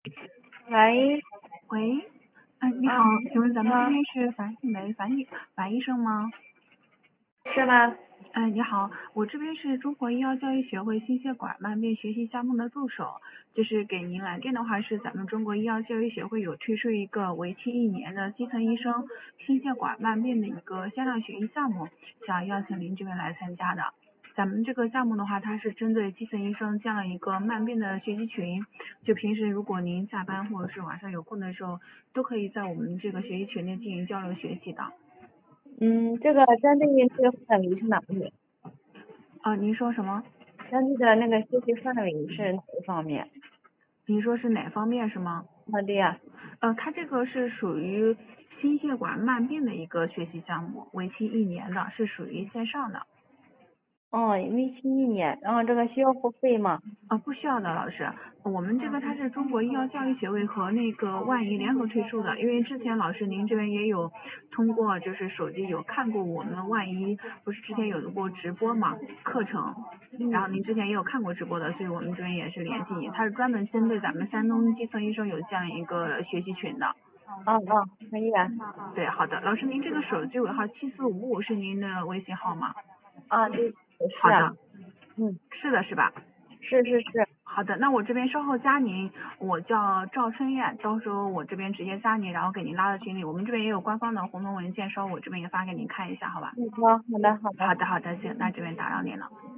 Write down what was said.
喂， 喂，你好，请问咱们这边是樊医生吗？ 是吗？ 你好，我这边是中国医药教育学会心血管慢病学习项目的助手，就是给您来电的话是咱们中国医药教育学会有推出一个为期1年的基层医生心血管慢病的一个线上学习项目，想邀请您这边来参加的。咱们这个项目的话，它是针对基层医生建了一个慢病的学习群，就平时如果您下班或者是晚上有空的时候，都可以在我们这个学习群内进行交流学习的。 这个针对这个范围是哪里？ 您说什么？ 针对的那个学习范围是哪一方面？ 您说是哪方面是吗？ 对呀。 它这个是属于心血管慢病的一个学习项目，为期1年的，是属于线上的。 为期1年，然后这个需要付费吗？ 不需要的，老师。我们这个它是中国医药教育协会和那个万医联合推出的，因为之前老师您这边也有通过就是手机有看过我们万医不是之前有过直播嘛课程，然后您之前也有看过直播的，所以我们这边也是联系你，它是专门针对咱们山东基层医生有这样一个学习群的。 可以啊。 对，好的，老师您这个手机尾号7455是您的微信号吗？ 对，是啊。 好的，是的是吧？ 是。 好的，那我这边稍后加您，我叫赵春燕，到时候我这边直接加您，然后给您拉到群里。我们这边也有官方的红文文件，稍后我这边也发给您看一下，好吧？ 好的。 好的，行，那这边打扰您了。